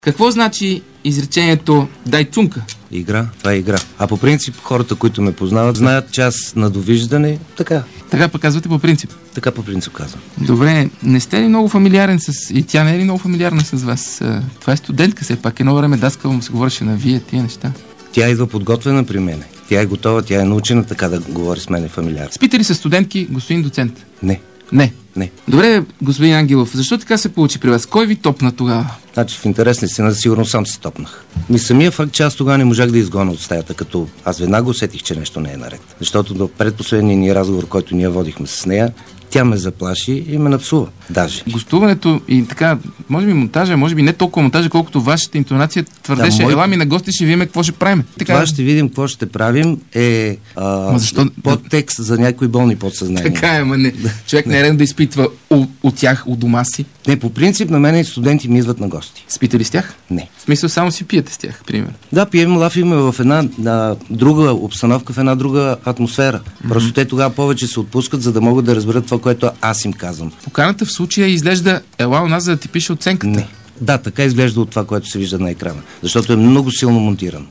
Какво значи изречението "дай цунка"? Игра, това е игра. А по принцип хората, които ме познават, знаят, че аз на довиждане, така. Така пък казвате по принцип. Така по принцип казвам. Добре, не сте ли много фамилиарен и тя не е ли много фамилиарна с вас? Това е студентка, все пак едно време даскала му се говореше на вие тия неща. Тя идва подготвена при мене. Тя е готова, тя е научена така да говори с мене фамилиарно. Спите ли с студентки, господин доцент? Не. Не. Не. Добре, господин Ангелов, защо така се получи при вас? Кой ви топна тогава? Значи в интерес на истина, сигурно сам се топнах. Самия факт, че аз тогава не можах да изгоня от стаята, като аз веднага усетих, че нещо не е наред. Защото до предпоследния ни разговор, който ние водихме с нея, тя ме заплаши и ме напсува. Даже. Гостуването и така, може би монтажа, може би не толкова монтажа, колкото вашата интонация твърдеше, ела ми на гости, ще видим какво ще правим. Така... Това ще видим какво ще правим е подтекст за някои болни подсъзнания. Така е, не. Човек не е редно да изпитва от тях, у дома си. Не, по принцип на мен студенти ми идват на гости. Спите ли с тях? Не. В смисъл само си пиете с тях, примерно? Да, пием, лафиме в една друга обстановка, в една друга атмосфера. Просто те тогава повече се отпускат, за да могат да разберат това, което аз им казвам. Поканата в случая изглежда ела у нас, за да ти пише оценката. Не. Да, така изглежда от това, което се вижда на екрана. Защото е много силно монтиран.